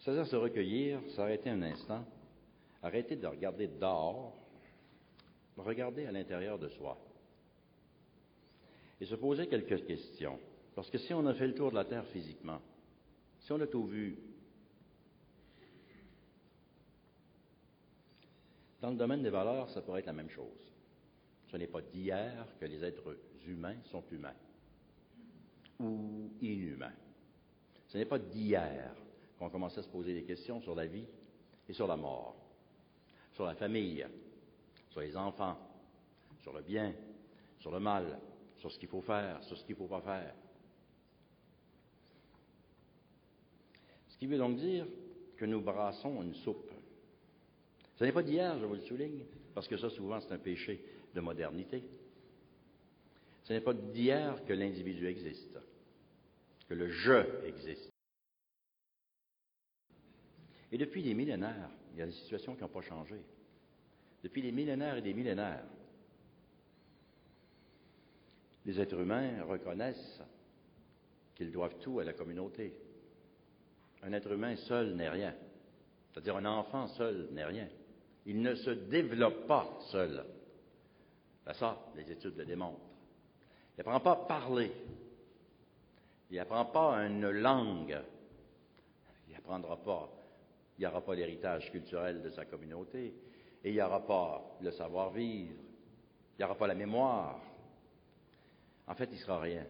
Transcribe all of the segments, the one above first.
C'est-à-dire se recueillir, s'arrêter un instant, arrêter de regarder dehors, regarder à l'intérieur de soi et se poser quelques questions. Parce que si on a fait le tour de la Terre physiquement, si on a tout vu, dans le domaine des valeurs, ça pourrait être la même chose. Ce n'est pas d'hier que les êtres humains sont humains ou inhumains. Ce n'est pas d'hier qu'on commençait à se poser des questions sur la vie et sur la mort, sur la famille, sur les enfants, sur le bien, sur le mal, sur ce qu'il faut faire, sur ce qu'il ne faut pas faire. Ce qui veut donc dire que nous brassons une soupe. Ce n'est pas d'hier, je vous le souligne, parce que ça, souvent, c'est un péché de modernité. Ce n'est pas d'hier que l'individu existe, que le je existe. Et depuis des millénaires, il y a des situations qui n'ont pas changé. Depuis des millénaires et des millénaires, les êtres humains reconnaissent qu'ils doivent tout à la communauté. Un être humain seul n'est rien. C'est-à-dire un enfant seul n'est rien. Il ne se développe pas seul. Ben ça, les études le démontrent. Il n'apprend pas à parler. Il n'apprend pas une langue. Il n'apprendra pas. Il n'y aura pas l'héritage culturel de sa communauté. Et il n'y aura pas le savoir-vivre. Il n'y aura pas la mémoire. En fait, il ne sera rien.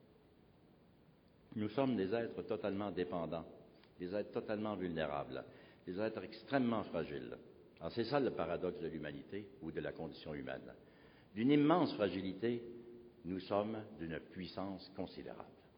Nous sommes des êtres totalement dépendants, des êtres totalement vulnérables, des êtres extrêmement fragiles. Alors c'est ça le paradoxe de l'humanité ou de la condition humaine. D'une immense fragilité, nous sommes d'une puissance considérable.